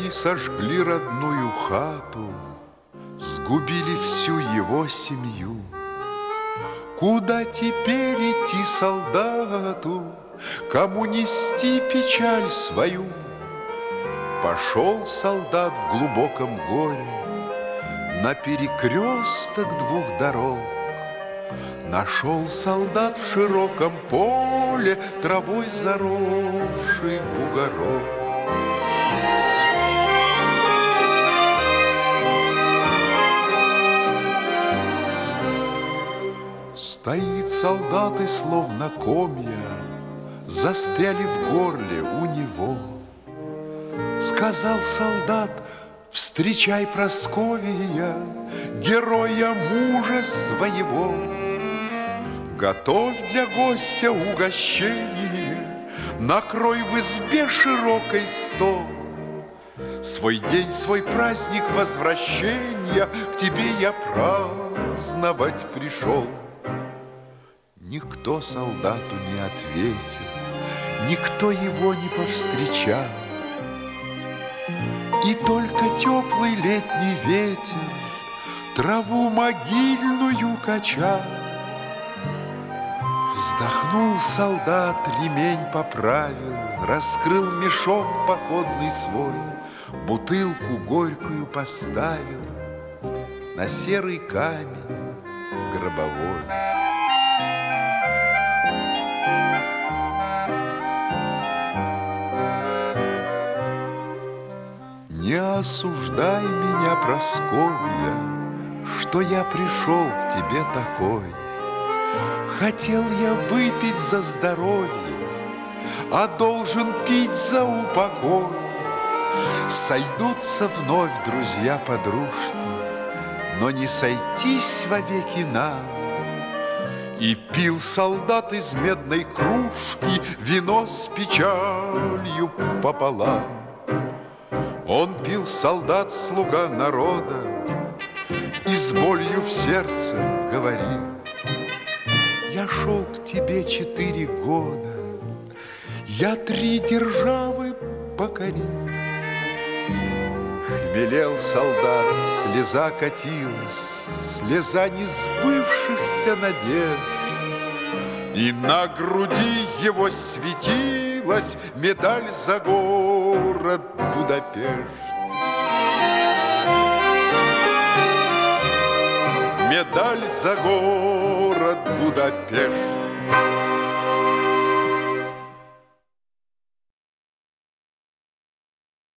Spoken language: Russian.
Враги сожгли родную хату, сгубили всю его семью. Куда теперь идти солдату, кому нести печаль свою? Пошел солдат в глубоком горе на перекресток двух дорог. Нашел солдат в широком поле травой заросший бугорок. Стоит солдат, и словно комья застряли в горле у него. Сказал солдат: встречай, Прасковья, героя мужа своего. Готовь для гостя угощение, накрой в избе широкой стол. Свой день, свой праздник возвращения к тебе я праздновать пришел. Никто солдату не ответил, никто его не повстречал. И только теплый летний ветер траву могильную качал. Вздохнул солдат, ремень поправил, раскрыл мешок походный свой, бутылку горькую поставил на серый камень гробовой. Не осуждай меня, Прасковья, что я пришел к тебе такой. Хотел я выпить за здоровье, а должен пить за упокой. Сойдутся вновь друзья-подружки, но не сойтись вовеки нам. И пил солдат из медной кружки вино с печалью пополам. Он пил, солдат, слуга народа, и с болью в сердце говорил: я шел к тебе 4 года, я 3 державы покорил. Хмелел солдат, слеза катилась, слеза несбывшихся надежд, и на груди его светилась медаль за город Будапешт. Медаль за город Будапешт.